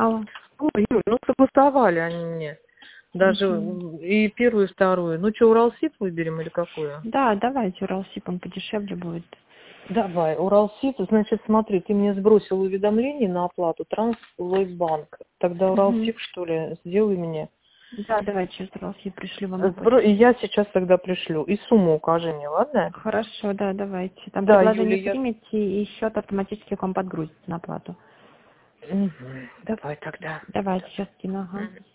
Алло. Ой, Юль, ну согласовали они мне. Даже и первую, и вторую. Ну что, Уралсиб выберем или какую? Да, давайте Уралсиб, он подешевле будет. Давай, Уралсиб, значит, смотри, ты мне сбросил уведомление на оплату Транслойбанк. Тогда Уралсиб, что ли, сделай мне. Да, давайте сейчас Уралсиб пришлю вам на И я сейчас тогда пришлю. И сумму укажи мне, ладно? Хорошо, да, давайте. Там Да, предложение Юля, примите, и счет автоматически к вам подгрузится на оплату. Давай тогда. Давайте сейчас кину, ага. Мгм.